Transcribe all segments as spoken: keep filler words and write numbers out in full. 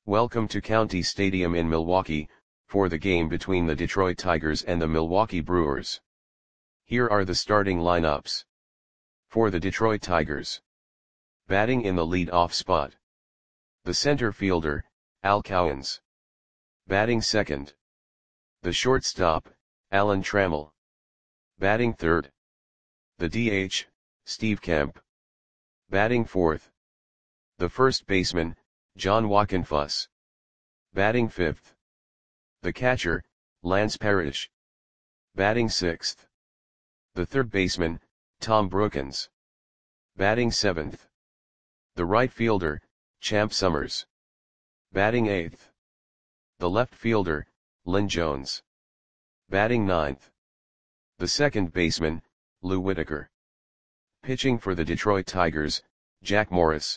Welcome to County Stadium in Milwaukee, for the game between the Detroit Tigers and the Milwaukee Brewers. Here are the starting lineups. For the Detroit Tigers. Batting in the lead-off spot. The center fielder, Al Cowens. Batting second. The shortstop, Alan Trammell. Batting third. The D H, Steve Kemp. Batting fourth. The first baseman, John Wockenfuss. Batting fifth. The catcher, Lance Parrish. Batting sixth. The third baseman, Tom Brookens. Batting seventh. The right fielder, Champ Summers. Batting eighth. The left fielder, Lynn Jones. Batting ninth. The second baseman, Lou Whitaker. Pitching for the Detroit Tigers, Jack Morris.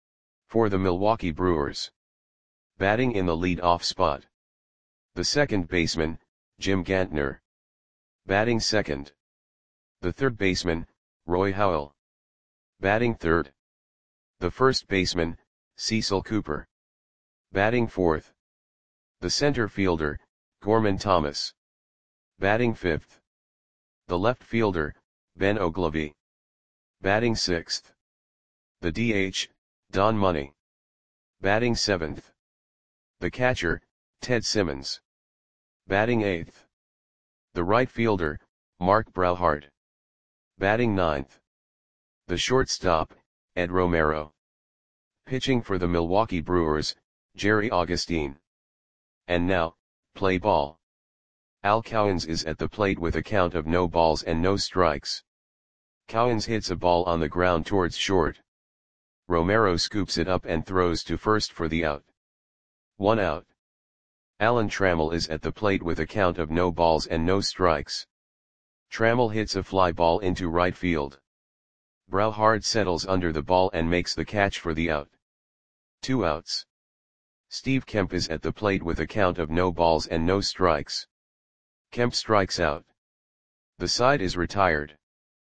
For the Milwaukee Brewers. Batting in the lead-off spot. The second baseman, Jim Gantner. Batting second. The third baseman, Roy Howell. Batting third. The first baseman, Cecil Cooper. Batting fourth. The center fielder, Gorman Thomas. Batting fifth. The left fielder, Ben Oglivie. Batting sixth. The D H, Don Money. Batting seventh. The catcher, Ted Simmons. Batting eighth. The right fielder, Mark Brauhart. Batting ninth. The shortstop, Ed Romero. Pitching for the Milwaukee Brewers, Jerry Augustine. And now, play ball. Al Cowens is at the plate with a count of no balls and no strikes. Cowens hits a ball on the ground towards short. Romero scoops it up and throws to first for the out. One out. Alan Trammell is at the plate with a count of no balls and no strikes. Trammell hits a fly ball into right field. Brauhart settles under the ball and makes the catch for the out. Two outs. Steve Kemp is at the plate with a count of no balls and no strikes. Kemp strikes out. The side is retired.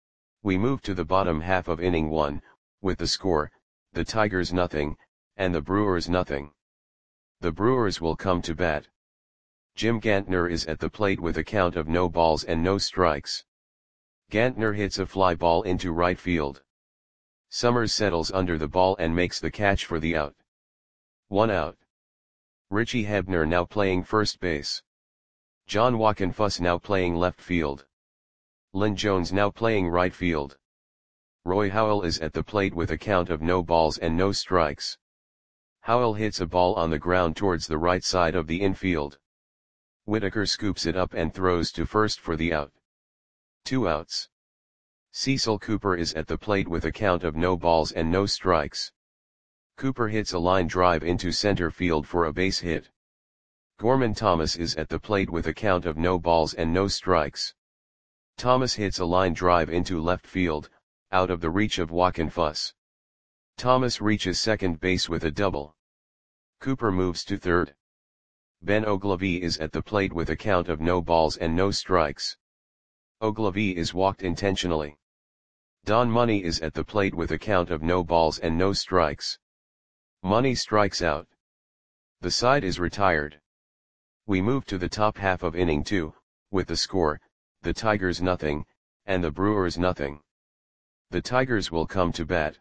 We move to the bottom half of inning one, with the score, the Tigers nothing, and the Brewers nothing. The Brewers will come to bat. Jim Gantner is at the plate with a count of no balls and no strikes. Gantner hits a fly ball into right field. Summers settles under the ball and makes the catch for the out. One out. Richie Hebner now playing first base. John Wockenfuss now playing left field. Lynn Jones now playing right field. Roy Howell is at the plate with a count of no balls and no strikes. Howell hits a ball on the ground towards the right side of the infield. Whitaker scoops it up and throws to first for the out. Two outs. Cecil Cooper is at the plate with a count of no balls and no strikes. Cooper hits a line drive into center field for a base hit. Gorman Thomas is at the plate with a count of no balls and no strikes. Thomas hits a line drive into left field, out of the reach of Wockenfuss. Thomas reaches second base with a double. Cooper moves to third. Ben Oglivie is at the plate with a count of no balls and no strikes. Oglivie is walked intentionally. Don Money is at the plate with a count of no balls and no strikes. Money strikes out. The side is retired. We move to the top half of inning two, with the score, the Tigers nothing, and the Brewers nothing. The Tigers will come to bat.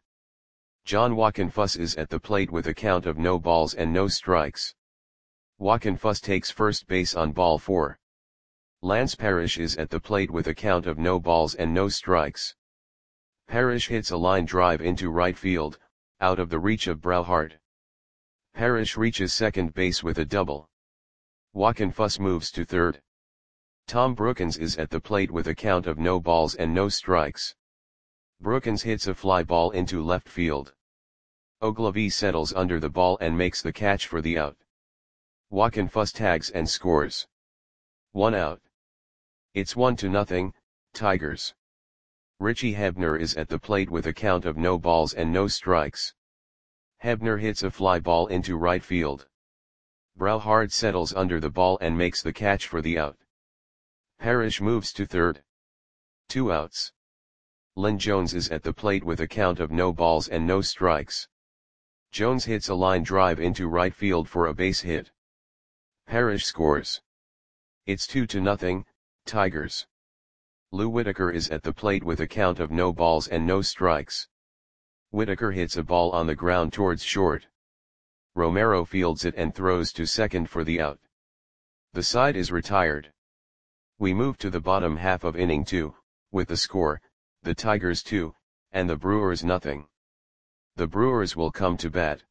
John Wockenfuss is at the plate with a count of no balls and no strikes. Wockenfuss takes first base on ball four. Lance Parrish is at the plate with a count of no balls and no strikes. Parrish hits a line drive into right field, out of the reach of Brauhart. Parrish reaches second base with a double. Wockenfuss moves to third. Tom Brookens is at the plate with a count of no balls and no strikes. Brookens hits a fly ball into left field. Oglivie settles under the ball and makes the catch for the out. Wockenfuss tags and scores. One out. It's one to nothing, Tigers. Richie Hebner is at the plate with a count of no balls and no strikes. Hebner hits a fly ball into right field. Brauhart settles under the ball and makes the catch for the out. Parrish moves to third. Two outs. Lynn Jones is at the plate with a count of no balls and no strikes. Jones hits a line drive into right field for a base hit. Parrish scores. It's two to nothing, Tigers. Lou Whitaker is at the plate with a count of no balls and no strikes. Whitaker hits a ball on the ground towards short. Romero fields it and throws to second for the out. The side is retired. We move to the bottom half of inning two, with the score, the Tigers two, and the Brewers nothing. The Brewers will come to bat.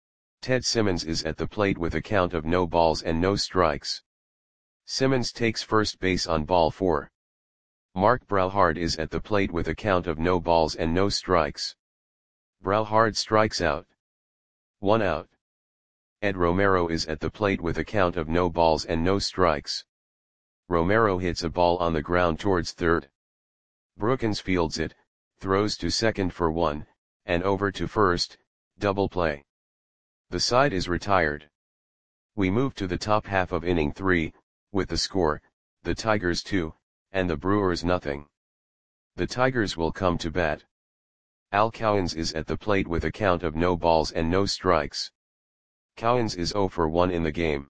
Ted Simmons is at the plate with a count of no balls and no strikes. Simmons takes first base on ball four. Mark Brauhard is at the plate with a count of no balls and no strikes. Brauhard strikes out. One out. Ed Romero is at the plate with a count of no balls and no strikes. Romero hits a ball on the ground towards third. Brookins fields it, throws to second for one, and over to first, double play. The side is retired. We move to the top half of inning three, with the score, the Tigers two, and the Brewers nothing. The Tigers will come to bat. Al Cowens is at the plate with a count of no balls and no strikes. Cowens is zero for one in the game.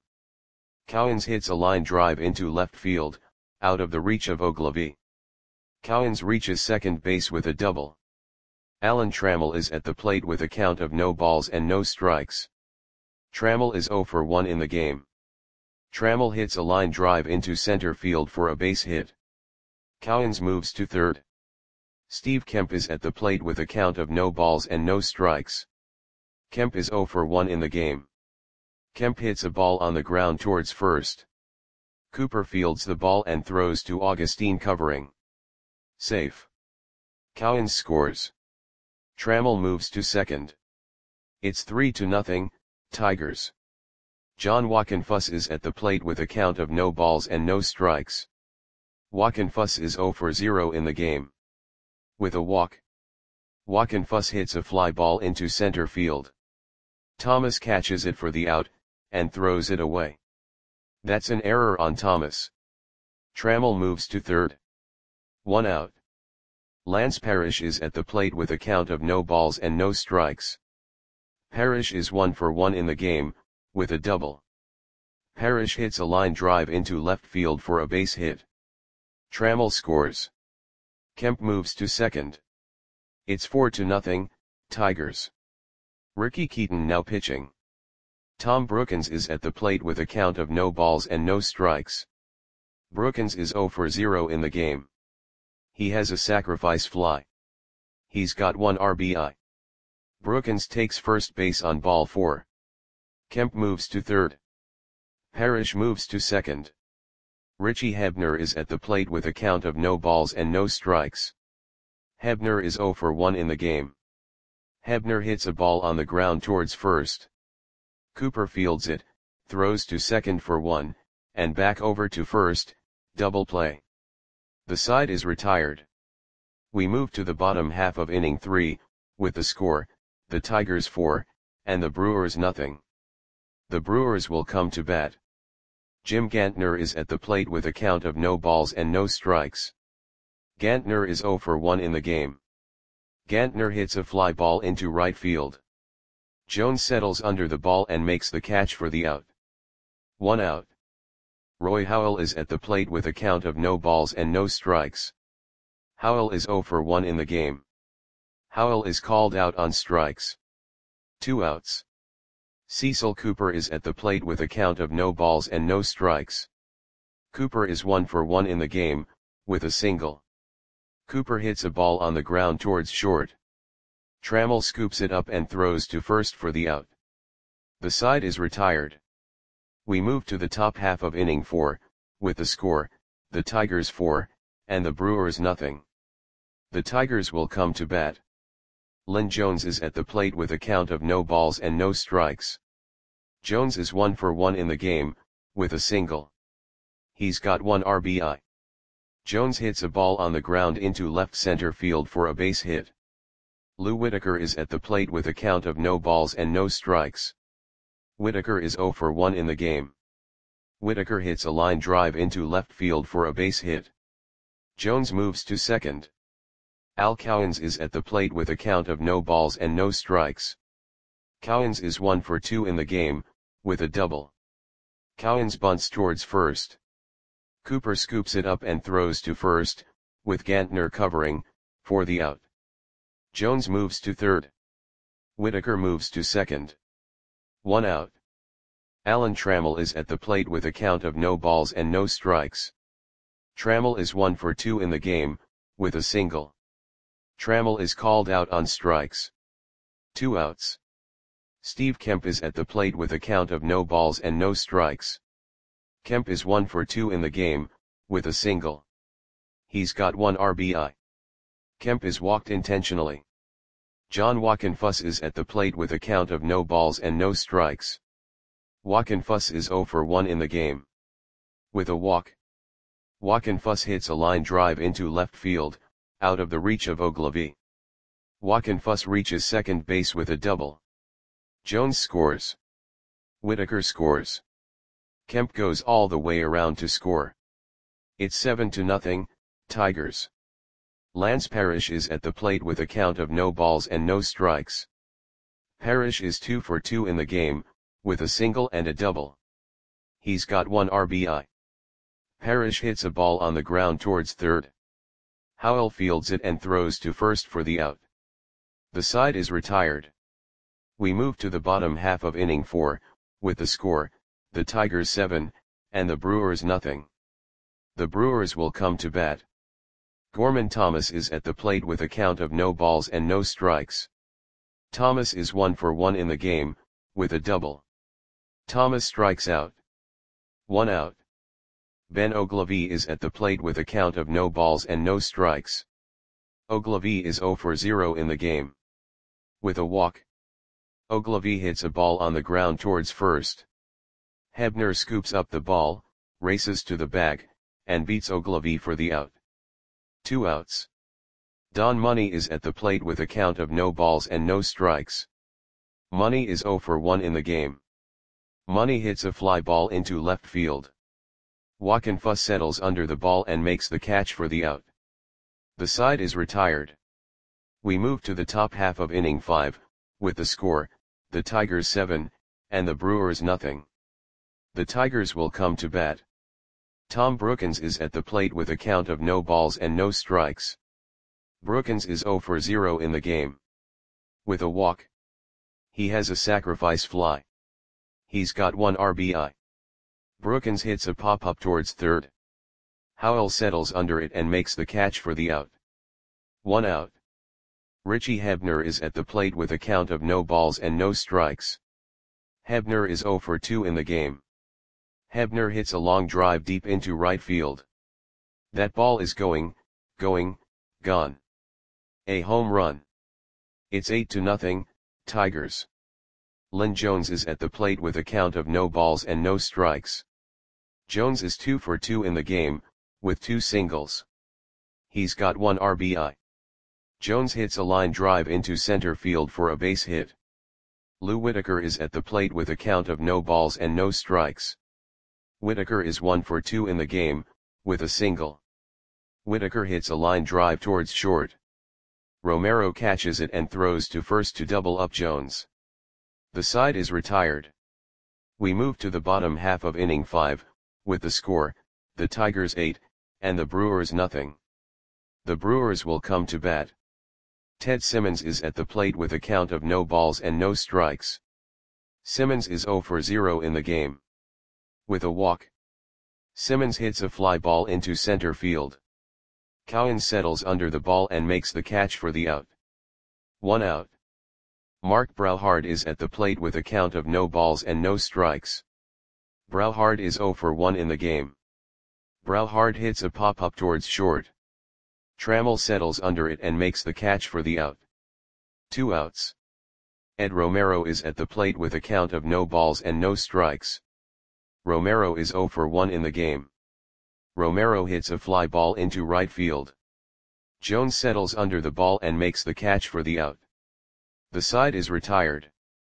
Cowens hits a line drive into left field, out of the reach of Ogilvy. Cowens reaches second base with a double. Alan Trammell is at the plate with a count of no balls and no strikes. Trammell is zero for one in the game. Trammell hits a line drive into center field for a base hit. Cowens moves to third. Steve Kemp is at the plate with a count of no balls and no strikes. Kemp is zero for one in the game. Kemp hits a ball on the ground towards first. Cooper fields the ball and throws to Augustine covering. Safe. Cowens scores. Trammell moves to second. It's three to nothing, Tigers. John Wockenfuss is at the plate with a count of no balls and no strikes. Wockenfuss is zero for zero in the game. With a walk, Wockenfuss hits a fly ball into center field. Thomas catches it for the out, and throws it away. That's an error on Thomas. Trammell moves to third. One out. Lance Parrish is at the plate with a count of no balls and no strikes. Parrish is one for one in the game, with a double. Parrish hits a line drive into left field for a base hit. Trammell scores. Kemp moves to second. It's four to nothing, Tigers. Ricky Keaton now pitching. Tom Brookins is at the plate with a count of no balls and no strikes. Brookins is zero for zero in the game. He has a sacrifice fly. He's got one R B I. Brookins takes first base on ball four. Kemp moves to third. Parrish moves to second. Richie Hebner is at the plate with a count of no balls and no strikes. Hebner is zero for one in the game. Hebner hits a ball on the ground towards first. Cooper fields it, throws to second for one, and back over to first, double play. The side is retired. We move to the bottom half of inning three, with the score, the Tigers four, and the Brewers nothing. The Brewers will come to bat. Jim Gantner is at the plate with a count of no balls and no strikes. Gantner is zero for one in the game. Gantner hits a fly ball into right field. Jones settles under the ball and makes the catch for the out. One out. Roy Howell is at the plate with a count of no balls and no strikes. Howell is zero for one in the game. Howell is called out on strikes. Two outs. Cecil Cooper is at the plate with a count of no balls and no strikes. Cooper is one for one in the game, with a single. Cooper hits a ball on the ground towards short. Trammell scoops it up and throws to first for the out. The side is retired. We move to the top half of inning four, with the score, the Tigers four, and the Brewers nothing. The Tigers will come to bat. Lynn Jones is at the plate with a count of no balls and no strikes. Jones is one for one in the game, with a single. He's got one R B I. Jones hits a ball on the ground into left center field for a base hit. Lou Whitaker is at the plate with a count of no balls and no strikes. Whitaker is zero for one in the game. Whitaker hits a line drive into left field for a base hit. Jones moves to second. Al Cowens is at the plate with a count of no balls and no strikes. Cowens is one for two in the game, with a double. Cowens bunts towards first. Cooper scoops it up and throws to first, with Gantner covering, for the out. Jones moves to third. Whitaker moves to second. One out. Alan Trammell is at the plate with a count of no balls and no strikes. Trammell is one for two in the game, with a single. Trammell is called out on strikes. Two outs. Steve Kemp is at the plate with a count of no balls and no strikes. Kemp is one for two in the game, with a single. He's got one R B I. Kemp is walked intentionally. John Wockenfuss is at the plate with a count of no balls and no strikes. Wockenfuss is zero for one in the game. With a walk. Wockenfuss hits a line drive into left field, out of the reach of Ogilvie. Wockenfuss reaches second base with a double. Jones scores. Whitaker scores. Kemp goes all the way around to score. It's seven to nothing, Tigers. Lance Parrish is at the plate with a count of no balls and no strikes. Parrish is two for two in the game, with a single and a double. He's got one R B I. Parrish hits a ball on the ground towards third. Howell fields it and throws to first for the out. The side is retired. We move to the bottom half of inning four, with the score, the Tigers seven, and the Brewers nothing. The Brewers will come to bat. Gorman Thomas is at the plate with a count of no balls and no strikes. Thomas is one for one in the game, with a double. Thomas strikes out. One out. Ben Ogilvie is at the plate with a count of no balls and no strikes. Ogilvie is zero for zero in the game. With a walk. Ogilvie hits a ball on the ground towards first. Hebner scoops up the ball, races to the bag, and beats Ogilvie for the out. Two outs. Don Money is at the plate with a count of no balls and no strikes. Money is zero for one in the game. Money hits a fly ball into left field. Wockenfuss settles under the ball and makes the catch for the out. The side is retired. We move to the top half of inning five, with the score, the Tigers seven, and the Brewers nothing. The Tigers will come to bat. Tom Brookins is at the plate with a count of no balls and no strikes. Brookins is zero for zero in the game. With a walk. He has a sacrifice fly. He's got one R B I. Brookins hits a pop-up towards third. Howell settles under it and makes the catch for the out. One out. Richie Hebner is at the plate with a count of no balls and no strikes. Hebner is zero for two in the game. Hebner hits a long drive deep into right field. That ball is going, going, gone. A home run. It's eight to nothing, Tigers. Lynn Jones is at the plate with a count of no balls and no strikes. Jones is two for two in the game, with two singles. He's got one R B I. Jones hits a line drive into center field for a base hit. Lou Whitaker is at the plate with a count of no balls and no strikes. Whitaker is one for two in the game, with a single. Whitaker hits a line drive towards short. Romero catches it and throws to first to double up Jones. The side is retired. We move to the bottom half of inning five, with the score, the Tigers eight, and the Brewers nothing. The Brewers will come to bat. Ted Simmons is at the plate with a count of no balls and no strikes. Simmons is zero for zero in the game. With a walk. Simmons hits a fly ball into center field. Cowens settles under the ball and makes the catch for the out. One out. Mark Brauhard is at the plate with a count of no balls and no strikes. Brauhard is zero for one in the game. Brauhard hits a pop-up towards short. Trammell settles under it and makes the catch for the out. Two outs. Ed Romero is at the plate with a count of no balls and no strikes. Romero is zero for one in the game. Romero hits a fly ball into right field. Jones settles under the ball and makes the catch for the out. The side is retired.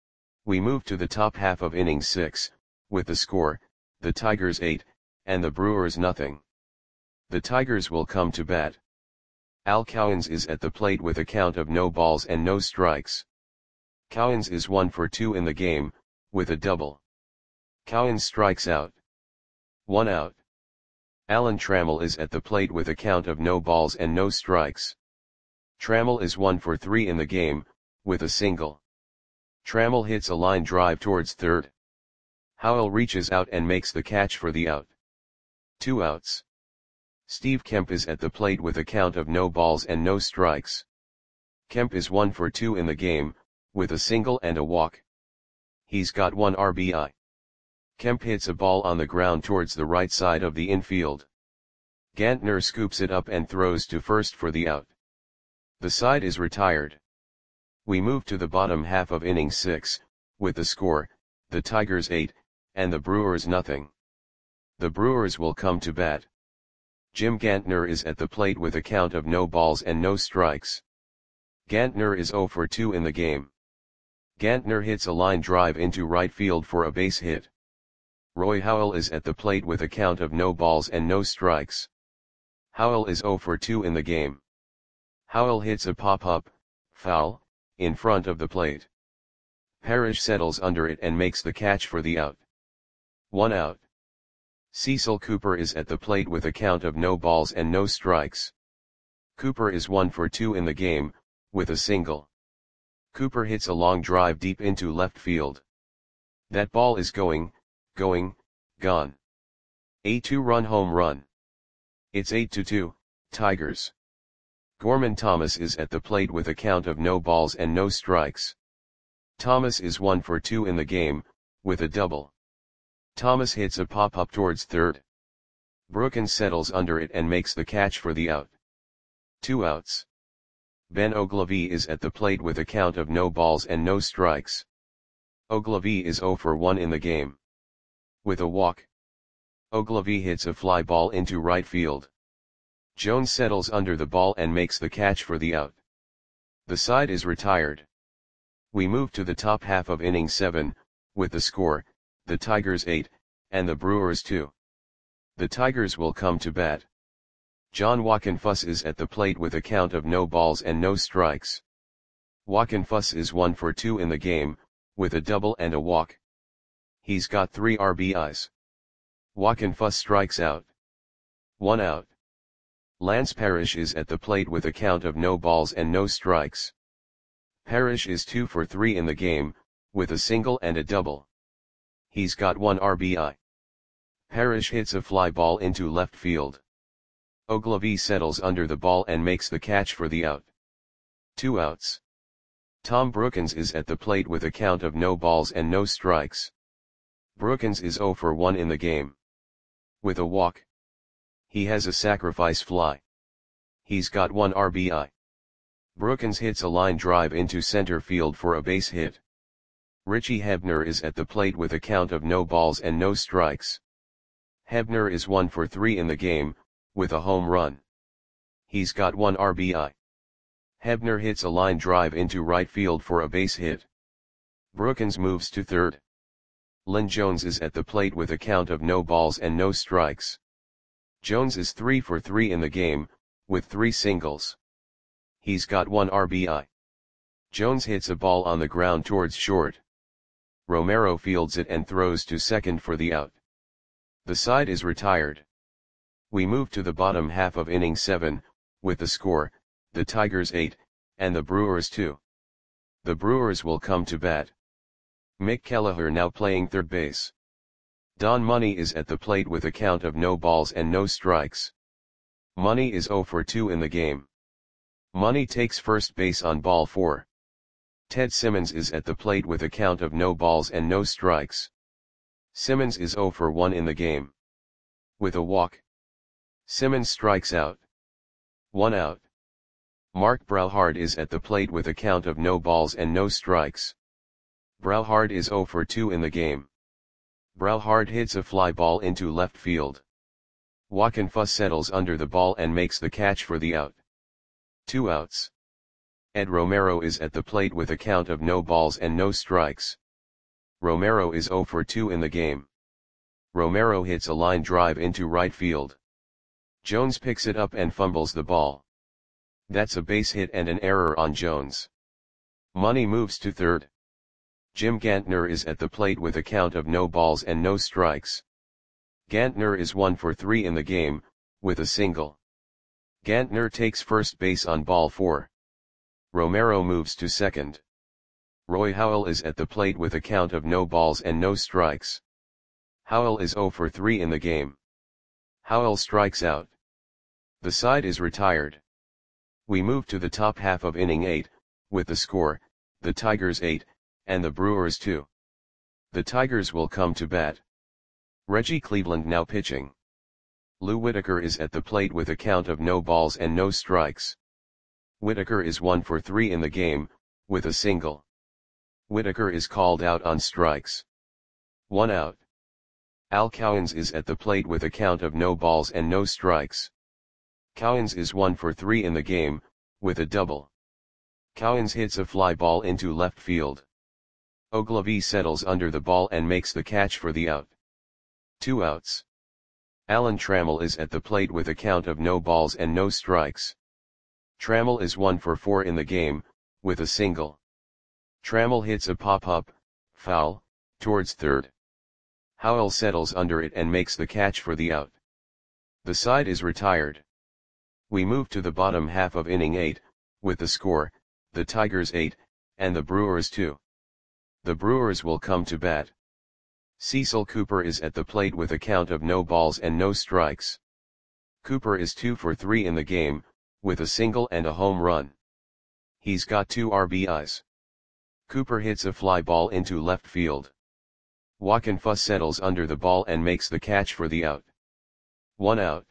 We move to the top half of inning six, with the score, the Tigers eight, and the Brewers nothing. The Tigers will come to bat. Al Cowens is at the plate with a count of no balls and no strikes. Cowens is one for two in the game, with a double. Cowens strikes out. One out. Alan Trammell is at the plate with a count of no balls and no strikes. Trammell is one for three in the game, with a single. Trammell hits a line drive towards third. Howell reaches out and makes the catch for the out. Two outs. Steve Kemp is at the plate with a count of no balls and no strikes. Kemp is one for two in the game, with a single and a walk. He's got one R B I. Kemp hits a ball on the ground towards the right side of the infield. Gantner scoops it up and throws to first for the out. The side is retired. We move to the bottom half of inning six, with the score, the Tigers eight, and the Brewers nothing. The Brewers will come to bat. Jim Gantner is at the plate with a count of no balls and no strikes. Gantner is zero for two in the game. Gantner hits a line drive into right field for a base hit. Roy Howell is at the plate with a count of no balls and no strikes. Howell is zero for two in the game. Howell hits a pop-up, foul, in front of the plate. Parrish settles under it and makes the catch for the out. One out. Cecil Cooper is at the plate with a count of no balls and no strikes. Cooper is one for two in the game, with a single. Cooper hits a long drive deep into left field. That ball is going, going, gone. A two-run home run. It's eight to two, Tigers. Gorman Thomas is at the plate with a count of no balls and no strikes. Thomas is one for two in the game, with a double. Thomas hits a pop-up towards third. Brookins settles under it and makes the catch for the out. Two outs. Ben Ogilvie is at the plate with a count of no balls and no strikes. Ogilvie is zero for one in the game. With a walk. Ogilvie hits a fly ball into right field. Jones settles under the ball and makes the catch for the out. The side is retired. We move to the top half of inning seven, with the score, the Tigers eight, and the Brewers two. The Tigers will come to bat. John Wockenfuss is at the plate with a count of no balls and no strikes. Wockenfuss is one for two in the game, with a double and a walk. He's got three R B Is. Wockenfuss strikes out. One out. Lance Parrish is at the plate with a count of no balls and no strikes. Parrish is two for three in the game, with a single and a double. He's got one R B I. Parrish hits a fly ball into left field. Ogilvie settles under the ball and makes the catch for the out. Two outs. Tom Brookins is at the plate with a count of no balls and no strikes. Brookins is zero for one in the game. With a walk. He has a sacrifice fly. He's got one R B I. Brookins hits a line drive into center field for a base hit. Richie Hebner is at the plate with a count of no balls and no strikes. Hebner is one for three in the game, with a home run. He's got one R B I. Hebner hits a line drive into right field for a base hit. Brookins moves to third. Lynn Jones is at the plate with a count of no balls and no strikes. Jones is three for three in the game, with three singles. He's got one R B I. Jones hits a ball on the ground towards short. Romero fields it and throws to second for the out. The side is retired. We move to the bottom half of inning seven, with the score, the Tigers eight, and the Brewers two. The Brewers will come to bat. Mick Kelleher now playing third base. Don Money is at the plate with a count of no balls and no strikes. Money is zero for two in the game. Money takes first base on ball four. Ted Simmons is at the plate with a count of no balls and no strikes. Simmons is zero for one in the game. With a walk. Simmons strikes out. One out. Mark Brauhard is at the plate with a count of no balls and no strikes. Brauhard is zero for two in the game. Brauhard hits a fly ball into left field. Wockenfuss settles under the ball and makes the catch for the out. Two outs. Ed Romero is at the plate with a count of no balls and no strikes. Romero is zero for two in the game. Romero hits a line drive into right field. Jones picks it up and fumbles the ball. That's a base hit and an error on Jones. Money moves to third. Jim Gantner is at the plate with a count of no balls and no strikes. Gantner is one for three in the game, with a single. Gantner takes first base on ball four. Romero moves to second. Roy Howell is at the plate with a count of no balls and no strikes. Howell is zero for three in the game. Howell strikes out. The side is retired. We move to the top half of inning eight, with the score, the Tigers eight, and the Brewers two. The Tigers will come to bat. Reggie Cleveland now pitching. Lou Whitaker is at the plate with a count of no balls and no strikes. Whitaker is one for three in the game, with a single. Whitaker is called out on strikes. One out. Al Cowens is at the plate with a count of no balls and no strikes. Cowens is one for three in the game, with a double. Cowens hits a fly ball into left field. Ogilvie settles under the ball and makes the catch for the out. Two outs. Alan Trammell is at the plate with a count of no balls and no strikes. Trammell is one for four in the game, with a single. Trammell hits a pop-up, foul, towards third. Howell settles under it and makes the catch for the out. The side is retired. We move to the bottom half of inning eight, with the score, the Tigers eight, and the Brewers two. The Brewers will come to bat. Cecil Cooper is at the plate with a count of no balls and no strikes. Cooper is two for three in the game, with a single and a home run. He's got two R B Is. Cooper hits a fly ball into left field. Joaquin Fuss settles under the ball and makes the catch for the out. One out.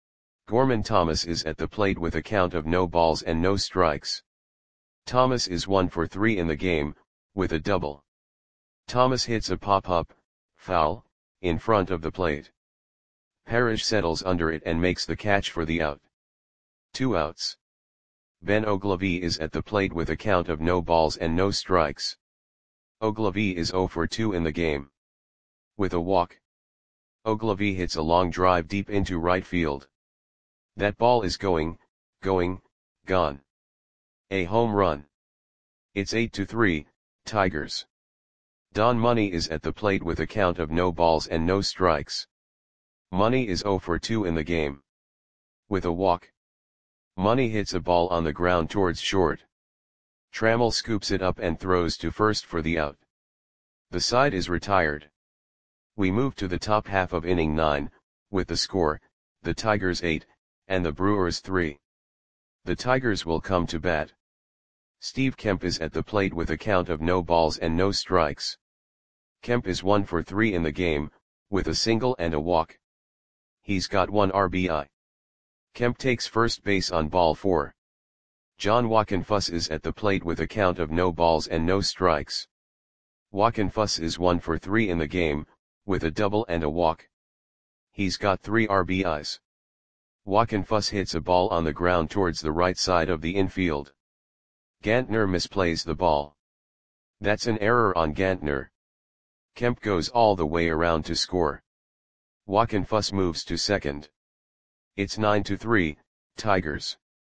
Gorman Thomas is at the plate with a count of no balls and no strikes. Thomas is one for three in the game, with a double. Thomas hits a pop-up, foul, in front of the plate. Parrish settles under it and makes the catch for the out. Two outs. Ben Ogilvie is at the plate with a count of no balls and no strikes. Ogilvie is zero for two in the game. With a walk. Ogilvie hits a long drive deep into right field. That ball is going, going, gone. A home run. It's eight to three, Tigers. Don Money is at the plate with a count of no balls and no strikes. Money is zero for two in the game. With a walk. Money hits a ball on the ground towards short. Trammell scoops it up and throws to first for the out. The side is retired. We move to the top half of inning nine, with the score, the Tigers eight, and the Brewers three. The Tigers will come to bat. Steve Kemp is at the plate with a count of no balls and no strikes. Kemp is one for three in the game, with a single and a walk. He's got one R B I. Kemp takes first base on ball four. John Joaquin Fuss is at the plate with a count of no balls and no strikes. Joaquin Fuss is one for three in the game, with a double and a walk. He's got three R B Is. Joaquin Fuss hits a ball on the ground towards the right side of the infield. Gantner misplays the ball. That's an error on Gantner. Kemp goes all the way around to score. Joaquin Fuss moves to second. It's nine to three, Tigers.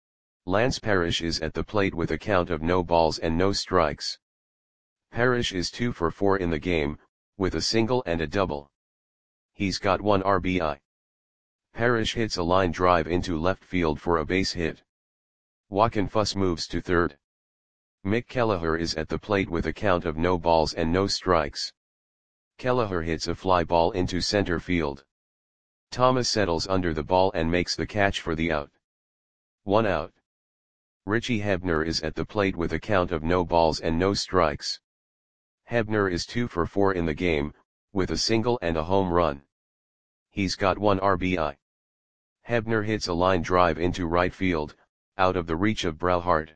Lance Parrish is at the plate with a count of no balls and no strikes. Parrish is two for four in the game, with a single and a double. He's got one R B I. Parrish hits a line drive into left field for a base hit. Joaquin Fuss moves to third. Mick Kelleher is at the plate with a count of no balls and no strikes. Kelleher hits a fly ball into center field. Thomas settles under the ball and makes the catch for the out. One out. Richie Hebner is at the plate with a count of no balls and no strikes. Hebner is two for four in the game, with a single and a home run. He's got one R B I. Hebner hits a line drive into right field, out of the reach of Brauhart.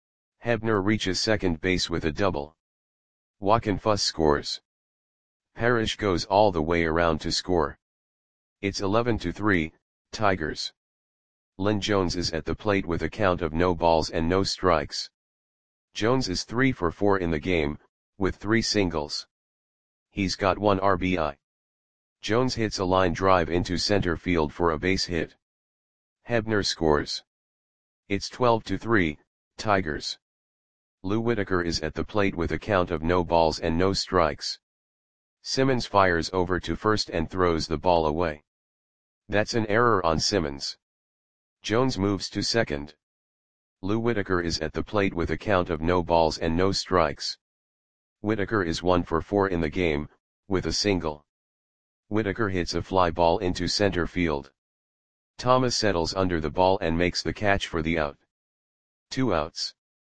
Hebner reaches second base with a double. Joaquin Fuss scores. Parrish goes all the way around to score. It's eleven to three, Tigers. Lynn Jones is at the plate with a count of no balls and no strikes. Jones is three for four in the game, with three singles. He's got one R B I. Jones hits a line drive into center field for a base hit. Hebner scores. It's twelve to three, Tigers. Lou Whitaker is at the plate with a count of no balls and no strikes. Simmons fires over to first and throws the ball away. That's an error on Simmons. Jones moves to second. Lou Whitaker is at the plate with a count of no balls and no strikes. Whitaker is one for four in the game, with a single. Whitaker hits a fly ball into center field. Thomas settles under the ball and makes the catch for the out. Two outs.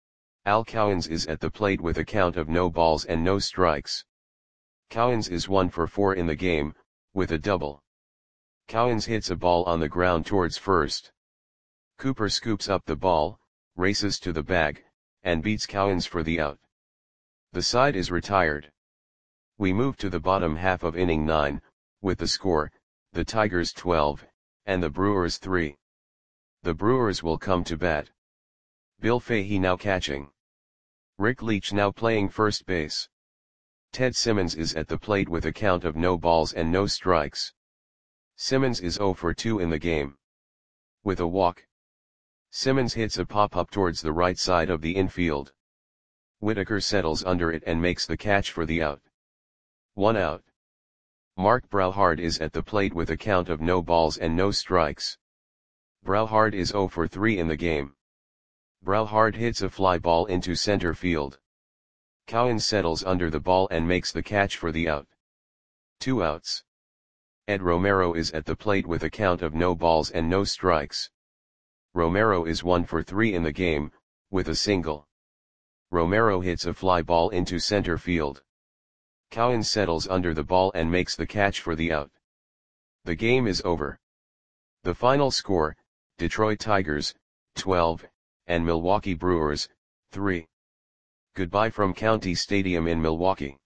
Al Cowens is at the plate with a count of no balls and no strikes. Cowens is one for four in the game, with a double. Cowens hits a ball on the ground towards first. Cooper scoops up the ball, races to the bag, and beats Cowens for the out. The side is retired. We move to the bottom half of inning nine, with the score, the Tigers twelve, and the Brewers three. The Brewers will come to bat. Bill Fahey now catching. Rick Leach now playing first base. Ted Simmons is at the plate with a count of no balls and no strikes. Simmons is oh for two in the game. With a walk. Simmons hits a pop-up towards the right side of the infield. Whitaker settles under it and makes the catch for the out. One out. Mark Brauhard is at the plate with a count of no balls and no strikes. Brauhard is oh for three in the game. Brauhard hits a fly ball into center field. Cowens settles under the ball and makes the catch for the out. Two outs. Ed Romero is at the plate with a count of no balls and no strikes. Romero is one for three in the game, with a single. Romero hits a fly ball into center field. Cowens settles under the ball and makes the catch for the out. The game is over. The final score, Detroit Tigers, twelve, and Milwaukee Brewers, three. Goodbye from County Stadium in Milwaukee.